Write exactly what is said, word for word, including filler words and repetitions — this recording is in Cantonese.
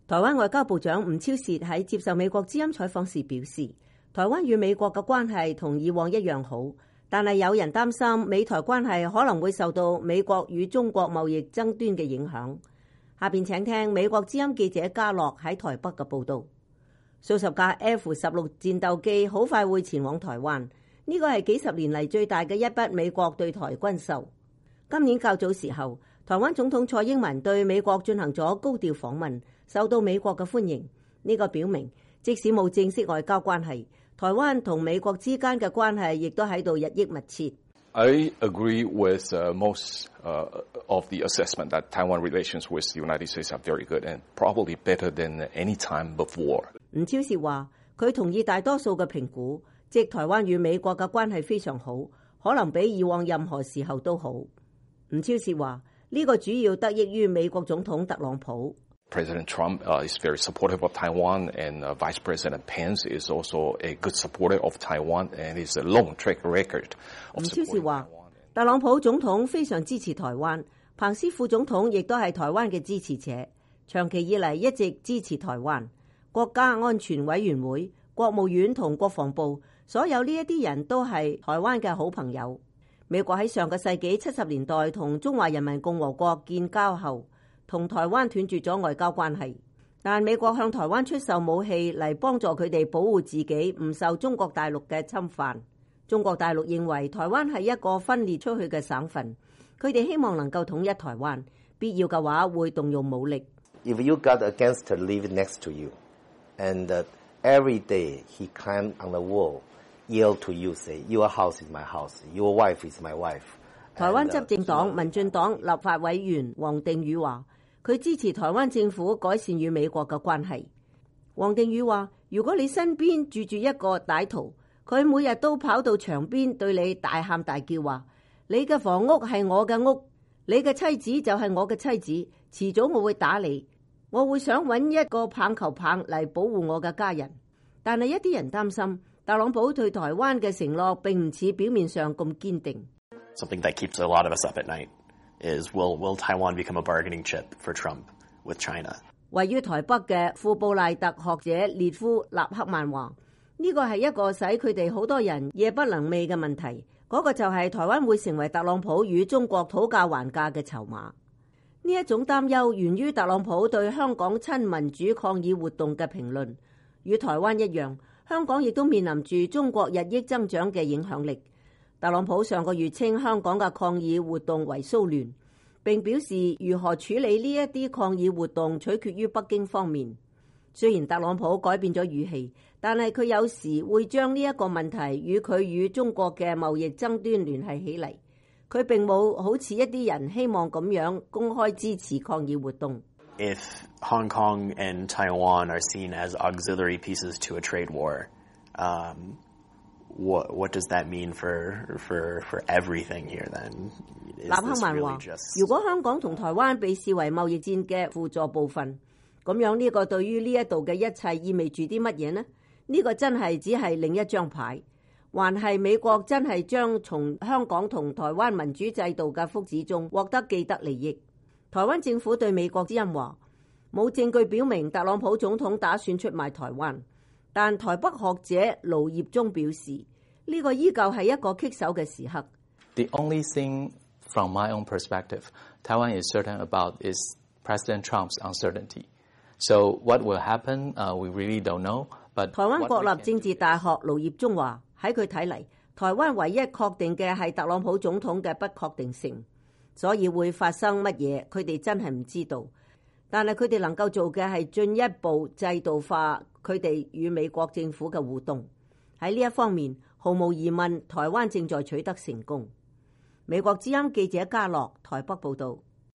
台灣外交部長吳釗燮喺接受美國之音採訪時表示，台灣與美國嘅關係同以往一樣好，但係有人擔心美台關係可能會受到美國與中國貿易爭端嘅影響。下邊請聽美國之音記者嘉樂喺台北嘅報導。數十架 F 十六戰鬥機好快會前往台灣，呢個係幾十年嚟最大嘅一筆美國對台軍售。今年較早時候，台灣總統蔡英文對美國進行咗高調訪問，受到美國嘅歡迎。呢個表明，即使冇正式外交關係，台灣同美國之間嘅關係亦都喺度日益密切。 I agree with uh, most uh, of the assessment that Taiwan relations with the United States are very good and probably better than any time before. 吳釗燮話，佢同意大多數嘅評估，即台灣與美國嘅關係非常好，可能比以往任何時候都好。吳釗燮話，呢個主要得益於美國總統特朗普。 President Trump uh, is very supportive of Taiwan, and uh, Vice President Pence is also a good supporter of Taiwan, and it's a long track record of supporting Taiwan. 特朗普總統非常支持台灣，彭斯副總統亦都係台灣嘅支持者，長期以嚟一直支持台灣。國家安全委員會、國務院同國防部，所有呢一啲人都係台灣嘅好朋友。美國喺上個世紀七十年代同中華人民共和國建交後，同台灣斷絕咗外交關係，但美國向台灣出售武器嚟幫助佢哋保護自己唔受中國大陸嘅侵犯。中國大陸認為台灣係一個分裂出去嘅省份，佢哋希望能夠統一台灣，必要嘅話會動用武力。 If you got a gangster live next to you, and uh, every day he climb on the wall, yell to you, say, your house is my house, your wife is my wife. 台灣執政黨民進黨立法委員王定宇話，佢支持台灣政府改善與美國嘅關係。王定宇話，如果你身邊住住一個歹徒，佢每日都跑到牆邊對你大喊大叫話，你嘅房屋係我嘅屋，你嘅妻子就係我嘅妻子，遲早我會打你，我會想揾一個棒球棒嚟保護我嘅家人。但係一啲人擔心，特朗普對台灣嘅承諾並唔似表面上咁堅定。 Something that keeps a lot of us up at night is will will Taiwan become a bargaining chip for Trump with China? 位於台北嘅富布賴特學者列夫納克曼話，呢個係一個使佢哋好多人夜不能寐嘅問題。嗰、那個就係台灣會成為特朗普與中國討價還價嘅籌碼。呢一種擔憂源於特朗普對香港親民主抗議活動嘅評論。與台灣一樣，香港亦都面臨住中國日益增長嘅影響力。特朗普上個月稱香港嘅抗議活動為騷亂，並表示如何處理呢一啲抗議活動取決於北京方面。雖然特朗普改變咗語氣，但係佢有時會將呢一個問題與佢與中國嘅貿易爭端聯繫起嚟。佢並冇好似一啲人希望咁樣公開支持抗議活動。 If Hong Kong and Taiwan are seen as auxiliary pieces to a trade war, um, What what does that mean for for for everything here then? 納克曼話：如果香港同台灣被視為貿易戰嘅輔助部分，咁樣呢個對於呢一度嘅一切意味住啲乜嘢呢？呢個真係只係另一張牌，還係美國真係將從香港同台灣民主制度嘅福祉中獲得既得利益？台灣政府對美國之音話：冇證據表明特朗普總統打算出賣台灣。但台北學者盧業忠表示，呢、這個依舊係一個棘手嘅時刻。 The only thing from my own perspective, Taiwan is certain about is President Trump's uncertainty. So what will happen, uh, we really don't know. But 台灣國立政治大學盧業忠話：喺佢睇嚟，台灣唯一確定嘅係特朗普總統嘅不確定性，所以會發生乜嘢，佢哋真係唔知道。但係佢哋能夠做嘅係進一步制度化佢哋與美國政府嘅互動。喺呢一方面，毫無疑問，台灣正在取得成功。美國之音記者嘉樂台北報導。